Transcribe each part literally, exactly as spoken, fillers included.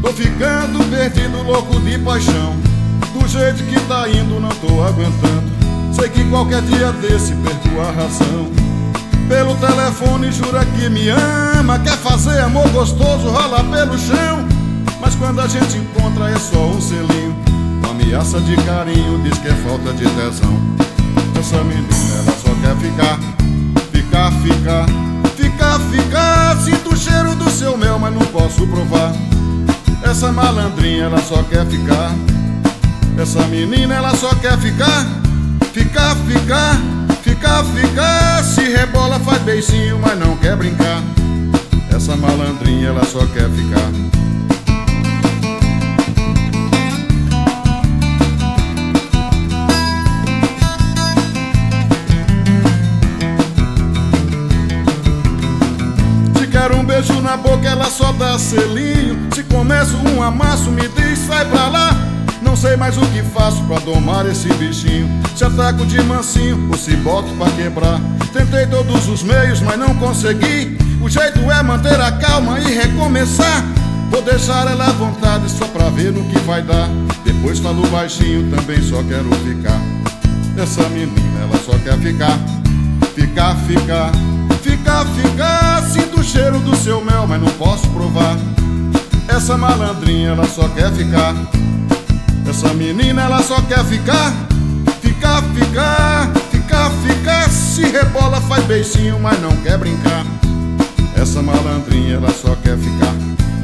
Tô ficando perdido, louco de paixão. Do jeito que tá indo não tô aguentando. Sei que qualquer dia desse perco a razão. Pelo telefone jura que me ama, quer fazer amor gostoso, rola pelo chão. Mas quando a gente encontra é só um selinho, uma ameaça de carinho, diz que é falta de tesão. Essa menina, ela só quer ficar, ficar, ficar, ficar, ficar. Sinto o cheiro do seu mel, mas não posso provar. Essa malandrinha, ela só quer ficar. Essa menina, ela só quer ficar, ficar, ficar, ficar, ficar. Se rebola, faz beicinho, mas não quer brincar. Essa malandrinha, ela só quer ficar. Se quero um beijo na boca, ela só dá selinho. Se começo um amasso, me diz, sai pra lá. Não sei mais o que faço pra domar esse bichinho. Se ataco de mansinho ou se boto pra quebrar. Tentei todos os meios, mas não consegui. O jeito é manter a calma e recomeçar. Vou deixar ela à vontade só pra ver no que vai dar. Depois falo baixinho, também só quero ficar. Essa menina, ela só quer ficar, ficar, ficar, ficar, ficar. Sinto o cheiro do seu mel, mas não posso provar. Essa malandrinha, ela só quer ficar. Essa menina, ela só quer ficar, ficar, ficar, ficar, ficar. Se rebola, faz beicinho, mas não quer brincar. Essa malandrinha, ela só quer ficar.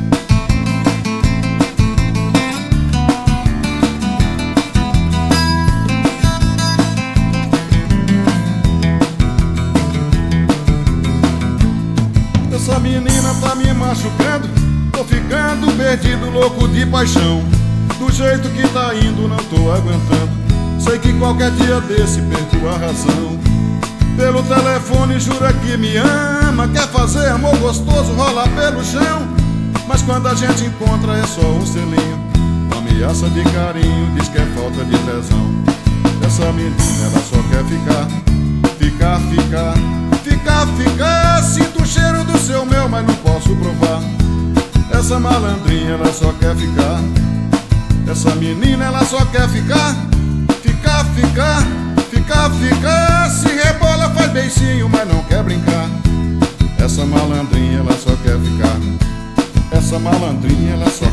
Essa menina tá me machucando. Tô ficando perdido, louco de paixão. Do jeito que tá indo não tô aguentando. Sei que qualquer dia desse perco a razão. Pelo telefone jura que me ama, quer fazer amor gostoso, rola pelo chão. Mas quando a gente encontra é só um selinho, uma ameaça de carinho, diz que é falta de tesão. Essa menina, ela só quer ficar, ficar, ficar, ficar, ficar. Sinto o cheiro do seu mel, mas não posso provar. Essa malandrinha, ela só quer ficar. Essa menina, ela só quer ficar, ficar, ficar, ficar, ficar. Se rebola, faz beicinho, mas não quer brincar. Essa malandrinha, ela só quer ficar. Essa malandrinha, ela só